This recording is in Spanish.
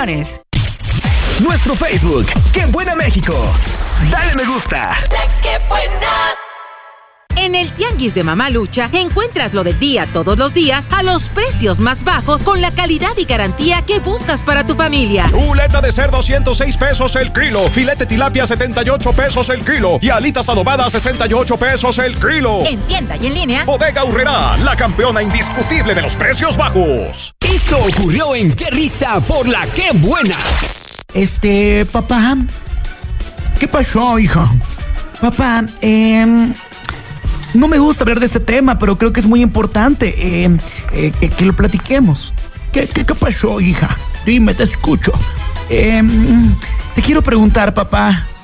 restricciones. Nuestro Facebook, ¡Qué Buena México! Dale me gusta. ¡Qué buena! En el Tianguis de Mamalucha encuentras lo del día todos los días a los precios más bajos con la calidad y garantía que buscas para tu familia. Chuleta de cerdo 106 pesos el kilo, filete tilapia 78 pesos el kilo y alitas adobadas 68 pesos el kilo. En tienda y en línea. Bodega Aurrerá, la campeona indiscutible de los precios bajos. Esto ocurrió en Qué Risa por la Qué Buena. Papá, ¿qué pasó, hija? Papá, no me gusta hablar de este tema, pero creo que es muy importante que lo platiquemos. ¿Qué pasó, hija? Dime, te escucho. Te quiero preguntar, papá,